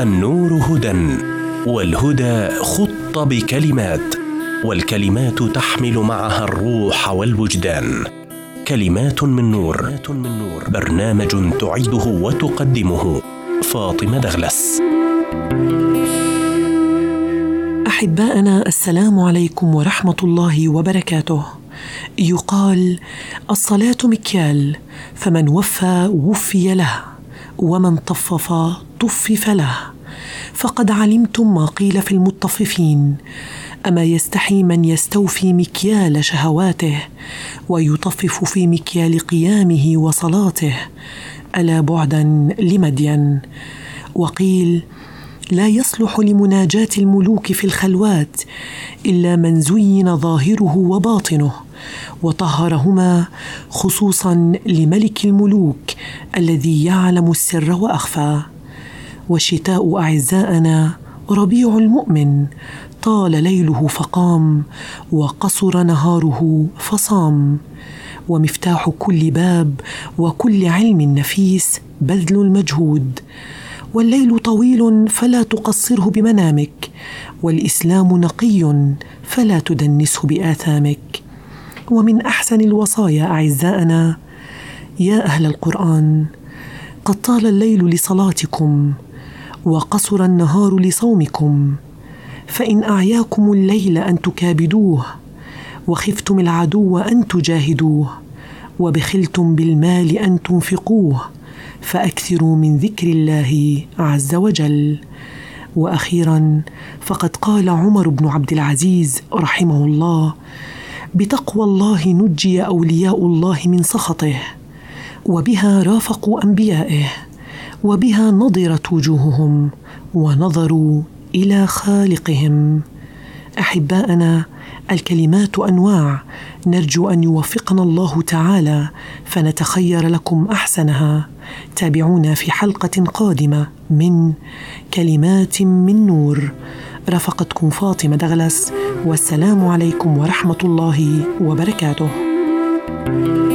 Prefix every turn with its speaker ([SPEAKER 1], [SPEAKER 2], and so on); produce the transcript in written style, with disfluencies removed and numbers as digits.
[SPEAKER 1] النور هدى، والهدى خط بكلمات، والكلمات تحمل معها الروح والوجدان. كلمات من نور، برنامج تعده وتقدمه فاطمة دغلس.
[SPEAKER 2] أحبائنا، السلام عليكم ورحمة الله وبركاته. يقال: الصلاة مكيال، فمن وفى وفي له، ومن طفف طفف له. فقد علمتم ما قيل في المطففين: أما يستحي من يستوفي مكيال شهواته ويطفف في مكيال قيامه وصلاته؟ ألا بعدا لمدين. وقيل: لا يصلح لمناجاة الملوك في الخلوات إلا من زين ظاهره وباطنه وطهرهما، خصوصا لملك الملوك الذي يعلم السر وأخفى. والشتاء أعزائنا ربيع المؤمن، طال ليله فقام، وقصر نهاره فصام. ومفتاح كل باب وكل علم نفيس بذل المجهود. والليل طويل فلا تقصره بمنامك، والإسلام نقي فلا تدنسه بآثامك. ومن أحسن الوصايا أعزائنا: يا أهل القرآن، قد طال الليل لصلاتكم وقصر النهار لصومكم، فإن أعياكم الليل أن تكابدوه، وخفتم العدو أن تجاهدوه، وبخلتم بالمال أن تنفقوه، فأكثروا من ذكر الله عز وجل. وأخيرا، فقد قال عمر بن عبد العزيز رحمه الله: بتقوى الله نجي أولياء الله من سخطه، وبها رافقوا أنبيائه، وبها نضرت وجوههم ونظروا إلى خالقهم. أحبائنا، الكلمات أنواع، نرجو أن يوفقنا الله تعالى فنتخير لكم أحسنها. تابعونا في حلقة قادمة من كلمات من نور. رافقتكم فاطمة دغلس، والسلام عليكم ورحمة الله وبركاته.